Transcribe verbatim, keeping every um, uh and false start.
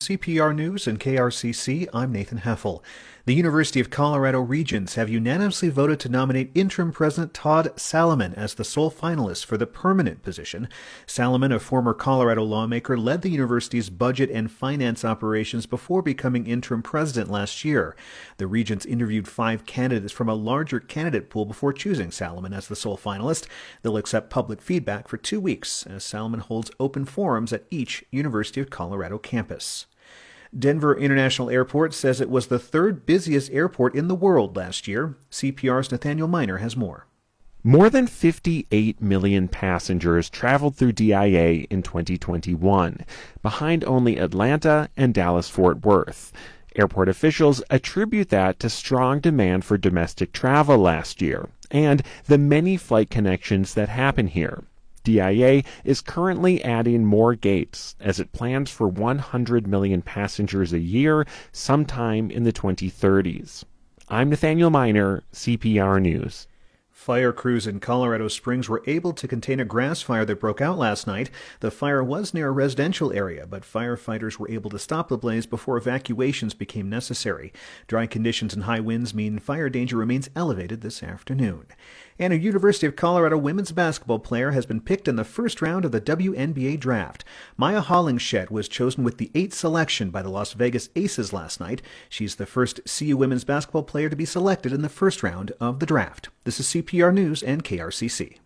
C P R News and K R C C, I'm Nathan Heffel. The University of Colorado Regents have unanimously voted to nominate interim president Todd Salomon as the sole finalist for the permanent position. Salomon, a former Colorado lawmaker, led the university's budget and finance operations before becoming interim president last year. The Regents interviewed five candidates from a larger candidate pool before choosing Salomon as the sole finalist. They'll accept public feedback for two weeks as Salomon holds open forums at each University of Colorado campus. Denver International Airport says it was the third busiest airport in the world last year. C P R's Nathaniel Miner has more. More than fifty-eight million passengers traveled through D I A in twenty twenty-one, behind only Atlanta and Dallas-Fort Worth. Airport officials attribute that to strong demand for domestic travel last year and the many flight connections that happen here. D I A is currently adding more gates as it plans for one hundred million passengers a year sometime in the twenty thirties. I'm Nathaniel Miner, C P R News. Fire crews in Colorado Springs were able to contain a grass fire that broke out last night. The fire was near a residential area, but firefighters were able to stop the blaze before evacuations became necessary. Dry conditions and high winds mean fire danger remains elevated this afternoon. And a University of Colorado women's basketball player has been picked in the first round of the W N B A draft. Maya Hollingshed was chosen with the eighth selection by the Las Vegas Aces last night. She's the first C U women's basketball player to be selected in the first round of the draft. This is C P R News and K R C C.